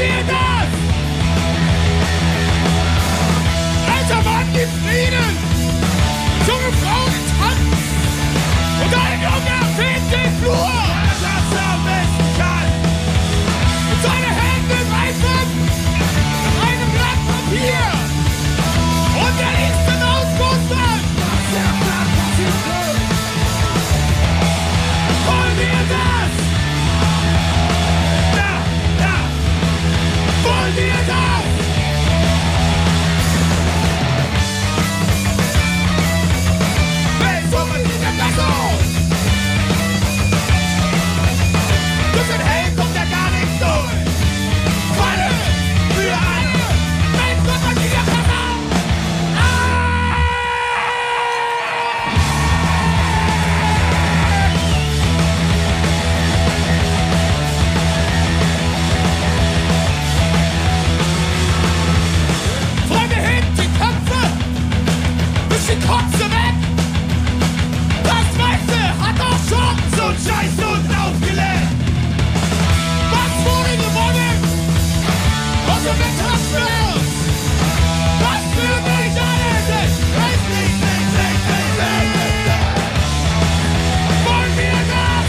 wir das? Alter Mann, gib Frieden! Junge Frauen tanzen! Und ein Junge fegt den Flur! Das am besten kann! Und seine Hände greifen nach einem Blatt Papier! Und er liest den Ausmustern! Wollen wir das? Ja, ja! Wollen wir das? Wenn so sieht der Klasse aus! Durch den Helm kommt er gar nicht durch! Falle für alle! Wenn so sieht der Klasse aus! Freunde, hebt die Köpfe! Wischt die Kotze weg! Das Weiße hat auch schon so Scheiß und aufgelegt! Was wurde gewonnen? Was für ein Transfer? Was für mich alles ist! Richtig! Wollen wir das?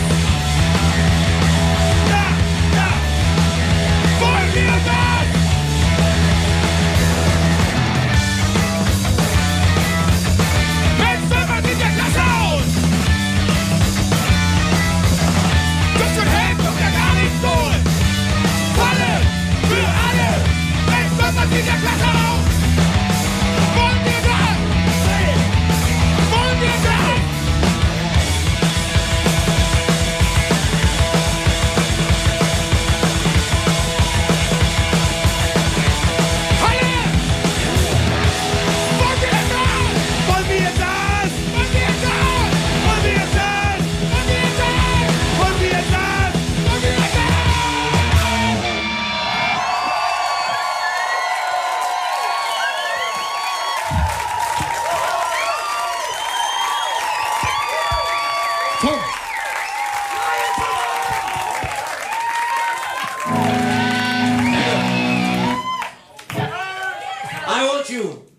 Ja, ja! Wollen wir das? Mensch, man sieht der Klasse aus! Durch den Helm kommt er gar nicht durch! Falle für alle! Mensch, man sieht der Klasse aus! Wollen wir das? Wollen wir das? Falle! Wollen wir das? Wollen wir das? Wollen wir das? Wollen wir das? Wollen wir das? Wollen wir das? Wollen wir das? Tom! I want you.